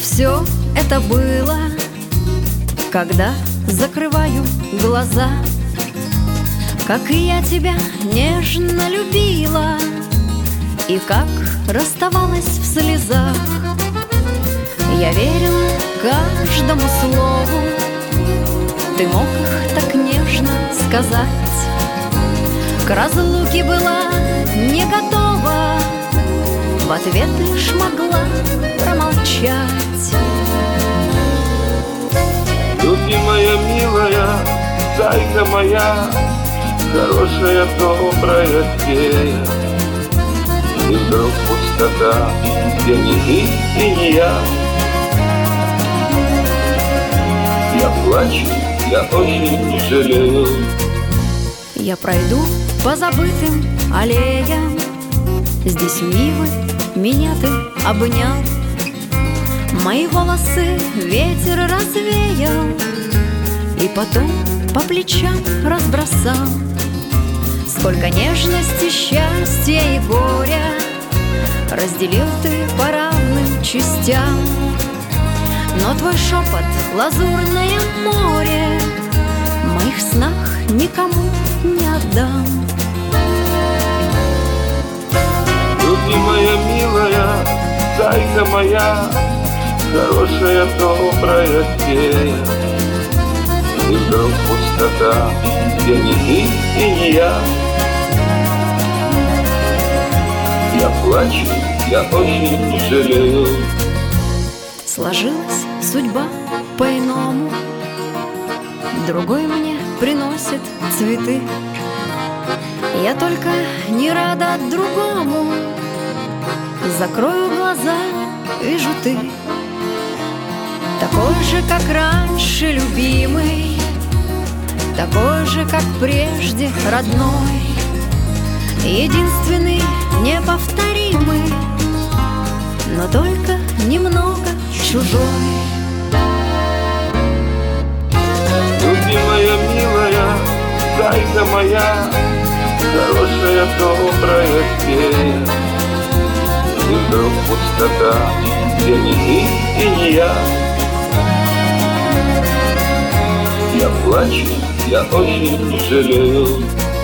все это было, когда закрываю глаза. Как и я тебя нежно любила, и как расставалась в слезах. Я верила каждому слову, ты мог их так нежно сказать. К разлуке была не готова, в ответ лишь могла промолчать. Любимая, милая, зайка моя, хорошая, добрая фея. И вдруг пустота, где ни ты и не я. Я плачу, я очень жалею. Я пройду по забытым аллеям, здесь милый, меня ты обнял. Мои волосы ветер развеял, и потом по плечам разбросал. Сколько нежности, счастья и горя разделил ты по равным частям. Но твой шепот — лазурное море, в моих снах никому не отдам. Любимая, милая, зайка моя, хорошая, добрая фея. И вдруг пустота, где ни ты и не я. Я плачу, я очень жалею. Сложилась судьба по-иному, другой мне приносит цветы. Я только не рада другому, закрою глаза, вижу ты. Такой же, как раньше, любимый, такой же, как прежде, родной, единственный, неповторимый, но только немного чужой. Любимая, милая, зайка моя, хорошая, добрая фея. И вдруг пустота, где ни ты и не я. Я плачу, я очень жалею.